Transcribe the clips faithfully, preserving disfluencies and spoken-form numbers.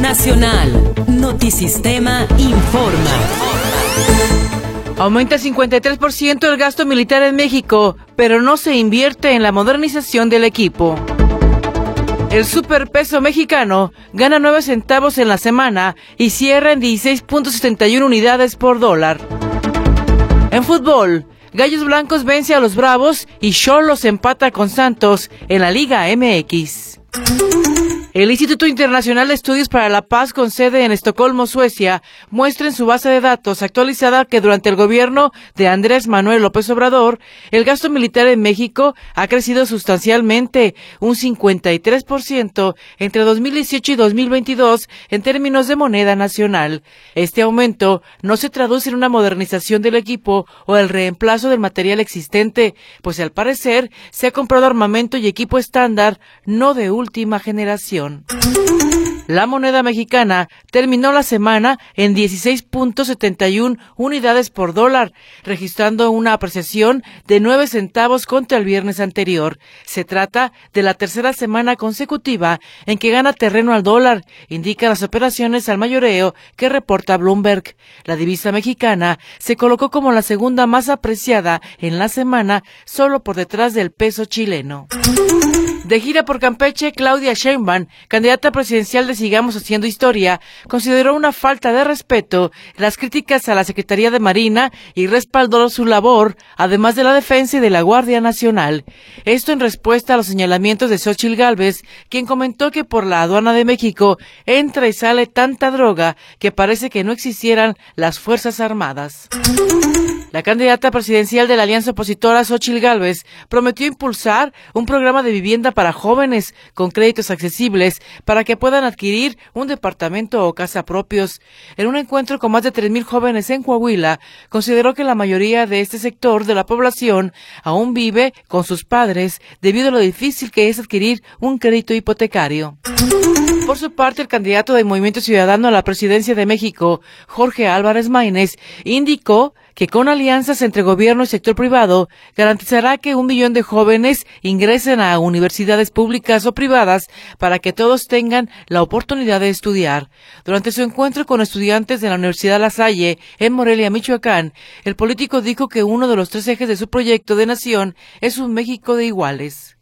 Nacional. Notisistema informa. Aumenta cincuenta y tres por ciento el gasto militar en México, pero no se invierte en la modernización del equipo. El superpeso mexicano gana nueve centavos en la semana y cierra en dieciséis punto setenta y uno unidades por dólar. En fútbol, Gallos Blancos vence a los Bravos y Xolos empata con Santos en la Liga M X. El Instituto Internacional de Estudios para la Paz, con sede en Estocolmo, Suecia, muestra en su base de datos actualizada que durante el gobierno de Andrés Manuel López Obrador, el gasto militar en México ha crecido sustancialmente, un cincuenta y tres por ciento entre dos mil dieciocho y dos mil veintidós en términos de moneda nacional. Este aumento no se traduce en una modernización del equipo o el reemplazo del material existente, pues al parecer se ha comprado armamento y equipo estándar, no de última generación. La moneda mexicana terminó la semana en dieciséis punto setenta y uno unidades por dólar, registrando una apreciación de nueve centavos contra el viernes anterior. Se trata de la tercera semana consecutiva en que gana terreno al dólar, indican las operaciones al mayoreo que reporta Bloomberg. La divisa mexicana se colocó como la segunda más apreciada en la semana, solo por detrás del peso chileno. De gira por Campeche, Claudia Sheinbaum, candidata presidencial de Sigamos Haciendo Historia, consideró una falta de respeto las críticas a la Secretaría de Marina y respaldó su labor, además de la defensa y de la Guardia Nacional. Esto en respuesta a los señalamientos de Xóchitl Gálvez, quien comentó que por la aduana de México entra y sale tanta droga que parece que no existieran las Fuerzas Armadas. La candidata presidencial de la alianza opositora, Xóchitl Gálvez, prometió impulsar un programa de vivienda para jóvenes con créditos accesibles para que puedan adquirir un departamento o casa propios. En un encuentro con más de tres mil jóvenes en Coahuila, consideró que la mayoría de este sector de la población aún vive con sus padres debido a lo difícil que es adquirir un crédito hipotecario. Por su parte, el candidato del Movimiento Ciudadano a la presidencia de México, Jorge Álvarez Maínez, indicó que con alianzas entre gobierno y sector privado garantizará que un millón de jóvenes ingresen a universidades públicas o privadas para que todos tengan la oportunidad de estudiar. Durante su encuentro con estudiantes de la Universidad La Salle en Morelia, Michoacán, el político dijo que uno de los tres ejes de su proyecto de nación es un México de iguales.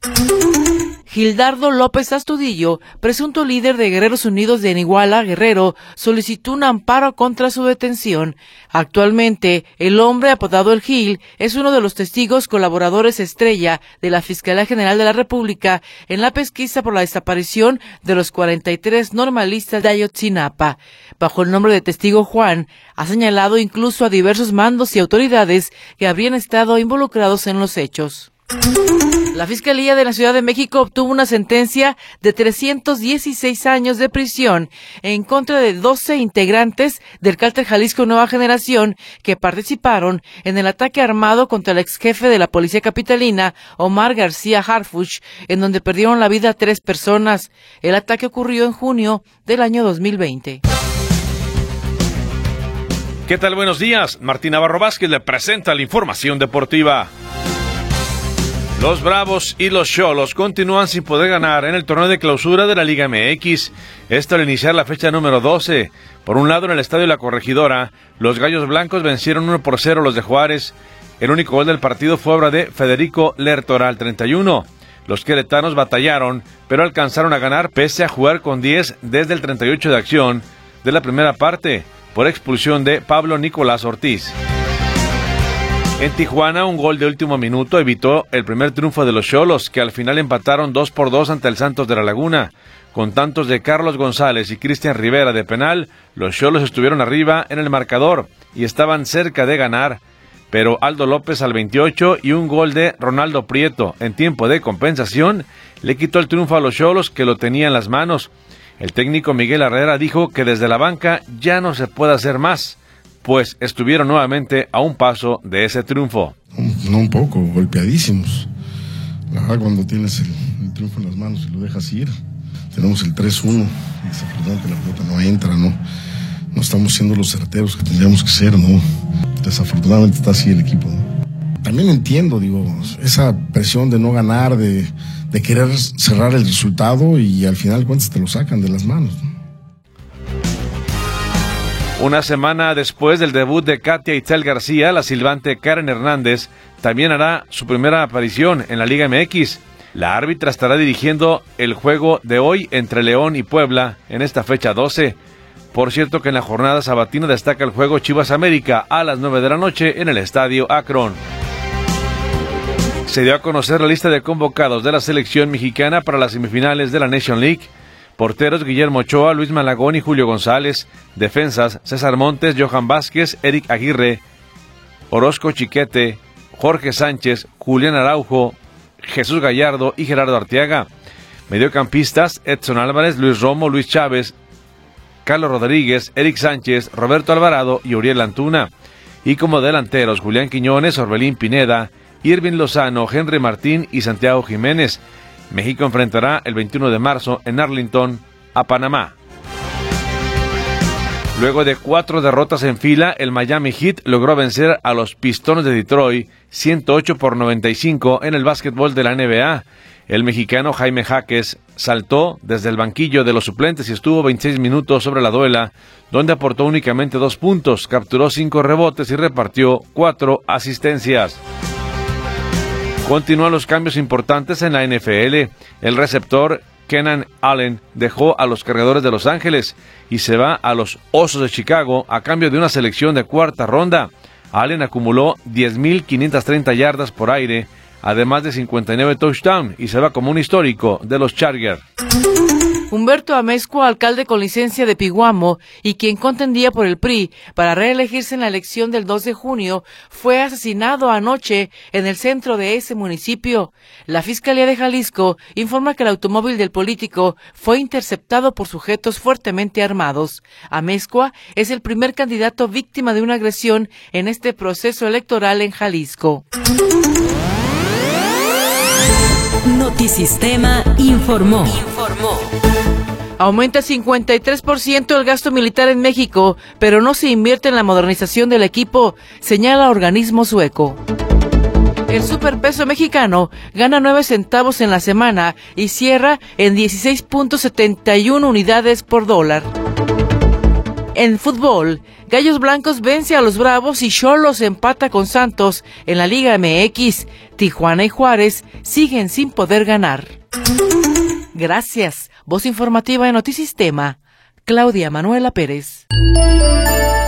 Gildardo López Astudillo, presunto líder de Guerreros Unidos de Iguala, Guerrero, solicitó un amparo contra su detención. Actualmente, el hombre apodado El Gil es uno de los testigos colaboradores estrella de la Fiscalía General de la República en la pesquisa por la desaparición de los cuarenta y tres normalistas de Ayotzinapa. Bajo el nombre de testigo Juan, ha señalado incluso a diversos mandos y autoridades que habrían estado involucrados en los hechos. La Fiscalía de la Ciudad de México obtuvo una sentencia de trescientos dieciséis años de prisión en contra de doce integrantes del Cártel Jalisco Nueva Generación que participaron en el ataque armado contra el ex jefe de la Policía Capitalina, Omar García Harfuch, en donde perdieron la vida tres personas. El ataque ocurrió en junio del año dos mil veinte. ¿Qué tal? Buenos días. Martín Navarro Vázquez le presenta la información deportiva. Los Bravos y los Xolos continúan sin poder ganar en el torneo de clausura de la Liga M X. Esto al iniciar la fecha número doce. Por un lado, en el Estadio La Corregidora, los Gallos Blancos vencieron uno por cero a los de Juárez. El único gol del partido fue obra de Federico Lertora al treinta y uno. Los queretanos batallaron, pero alcanzaron a ganar pese a jugar con diez desde el treinta y ocho de acción de la primera parte, por expulsión de Pablo Nicolás Ortiz. En Tijuana, un gol de último minuto evitó el primer triunfo de los Xolos, que al final empataron dos por dos ante el Santos de la Laguna. Con tantos de Carlos González y Cristian Rivera de penal, los Xolos estuvieron arriba en el marcador y estaban cerca de ganar. Pero Aldo López al veintiocho y un gol de Ronaldo Prieto en tiempo de compensación le quitó el triunfo a los Xolos, que lo tenía en las manos. El técnico Miguel Herrera dijo que desde la banca ya no se puede hacer más, pues estuvieron nuevamente a un paso de ese triunfo. No, un poco, golpeadísimos. La verdad, cuando tienes el, el triunfo en las manos y lo dejas ir, tenemos el tres uno, y desafortunadamente la pelota no entra, ¿no? No estamos siendo los certeros que tendríamos que ser, ¿no? Desafortunadamente está así el equipo, ¿no? También entiendo, digo, esa presión de no ganar, de, de querer cerrar el resultado y al final, cuentas, te lo sacan de las manos, ¿no? Una semana después del debut de Katia Itzel García, la silbante Karen Hernández también hará su primera aparición en la Liga M X. La árbitra estará dirigiendo el juego de hoy entre León y Puebla en esta fecha doce. Por cierto que en la jornada sabatina destaca el juego Chivas América a las nueve de la noche en el Estadio Akron. Se dio a conocer la lista de convocados de la selección mexicana para las semifinales de la Nation League. Porteros Guillermo Ochoa, Luis Malagón y Julio González. Defensas César Montes, Johan Vázquez, Eric Aguirre, Orozco Chiquete, Jorge Sánchez, Julián Araujo, Jesús Gallardo y Gerardo Arteaga. Mediocampistas Edson Álvarez, Luis Romo, Luis Chávez, Carlos Rodríguez, Eric Sánchez, Roberto Alvarado y Uriel Antuna. Y como delanteros Julián Quiñones, Orbelín Pineda, Irving Lozano, Henry Martín y Santiago Jiménez. México enfrentará el veintiuno de marzo en Arlington a Panamá. Luego de cuatro derrotas en fila, el Miami Heat logró vencer a los Pistones de Detroit ciento ocho por noventa y cinco en el básquetbol de la N B A. El mexicano Jaime Jaques saltó desde el banquillo de los suplentes y estuvo veintiséis minutos sobre la duela, donde aportó únicamente dos puntos, capturó cinco rebotes y repartió cuatro asistencias. Continúan los cambios importantes en la N F L. El receptor Keenan Allen dejó a los Cargadores de Los Ángeles y se va a los Osos de Chicago a cambio de una selección de cuarta ronda. Allen acumuló diez mil quinientas treinta yardas por aire, además de cincuenta y nueve touchdowns, y se va como un histórico de los Chargers. Humberto Amezcua, alcalde con licencia de Piguamo y quien contendía por el P R I para reelegirse en la elección del dos de junio, fue asesinado anoche en el centro de ese municipio. La Fiscalía de Jalisco informa que el automóvil del político fue interceptado por sujetos fuertemente armados. Amezcua es el primer candidato víctima de una agresión en este proceso electoral en Jalisco. Notisistema informó. Informó. Aumenta cincuenta y tres por ciento el gasto militar en México, pero no se invierte en la modernización del equipo, señala organismo sueco. El superpeso mexicano gana nueve centavos en la semana y cierra en dieciséis punto setenta y uno unidades por dólar. En fútbol, Gallos Blancos vence a los Bravos y Xolos empata con Santos en la Liga M X. Tijuana y Juárez siguen sin poder ganar. Gracias. Voz informativa de Notisistema, Claudia Manuela Pérez.